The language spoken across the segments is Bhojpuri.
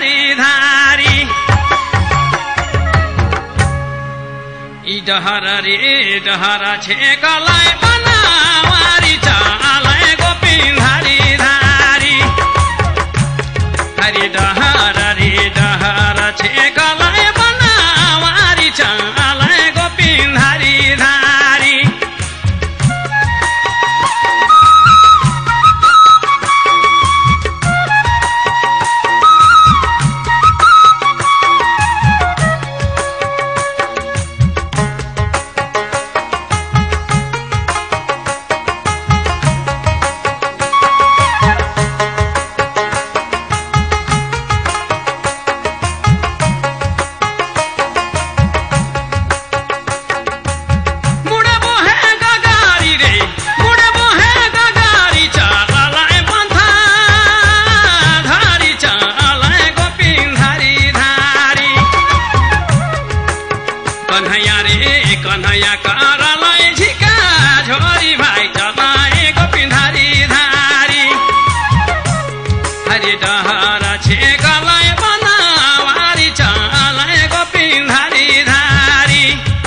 पिन्धारी धारी डहरा रे डहरा छेकलाई बनावारी चालाई गो पिन्धारी धारी हरि डहरा रे डहरा छेकलाई बनावारी चालाई गो पिन्धारी धारी कन्हैया करलाई झिका झोरी भाइ चलाए गो पिन्धारी धारी हरि डहरा छेकलाई बनावारी चलाए गो पिन्धारी धारी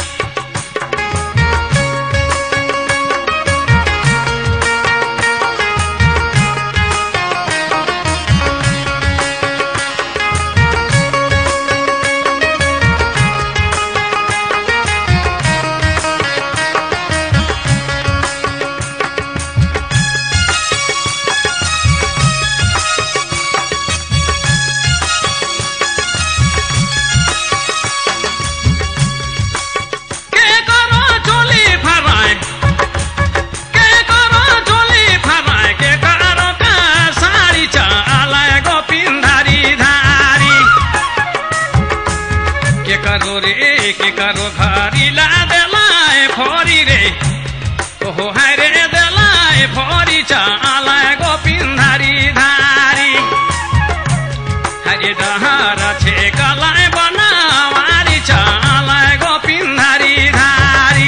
के करो घरी ला देलाए फोरी रे ओहो हाय रे देलाए फोरी चालाए गो पिन्धारी धारी हरि डहरा छेकलाई बनावारी चालाए गो पिन्धारी धारी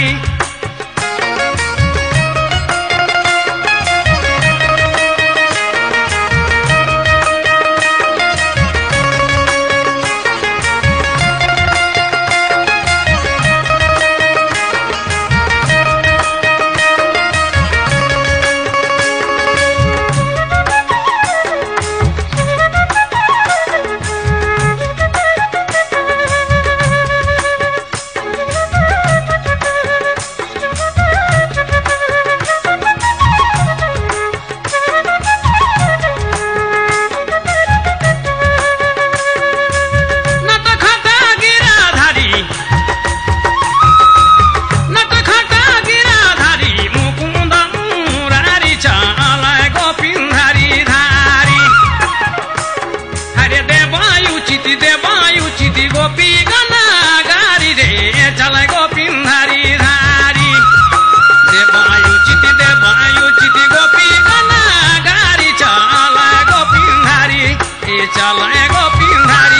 गोपी गना गारी रे चलाए गो पिन्धारी धारी देवायु चिति गोपी गना गारी चलाए गो पिन्धारी ए चलाए गो पिन्धारी